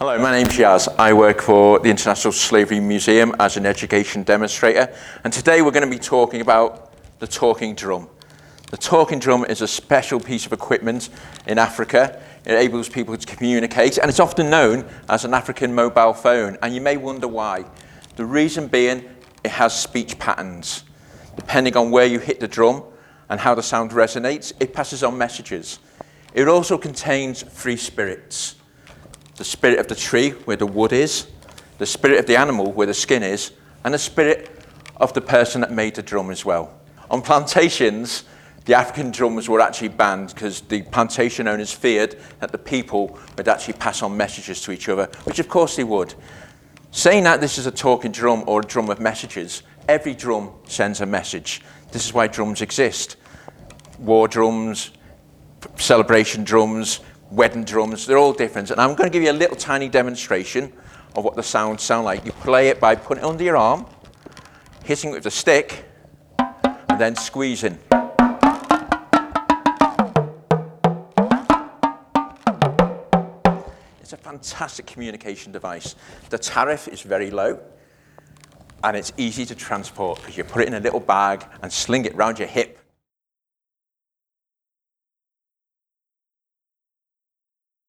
Hello, my name's Yaz. I work for the International Slavery Museum as an education demonstrator, and today we're going to be talking about the talking drum. The talking drum is a special piece of equipment in Africa. It enables people to communicate, and it's often known as an African mobile phone, and you may wonder why. The reason being, it has speech patterns. Depending on where you hit the drum and how the sound resonates, it passes on messages. It also contains three spirits. The spirit of the tree, where the wood is, the spirit of the animal, where the skin is, and the spirit of the person that made the drum as well. On plantations, the African drums were actually banned because the plantation owners feared that the people would actually pass on messages to each other, which of course they would. Saying that this is a talking drum or a drum of messages, every drum sends a message. This is why drums exist. War drums, celebration drums, wedding drums, they're all different. And I'm going to give you a little tiny demonstration of what the sounds sound like. You play it by putting it under your arm, hitting it with a stick, and then squeezing. It's a fantastic communication device. The tariff is very low, and it's easy to transport because you put it in a little bag and sling it round your hip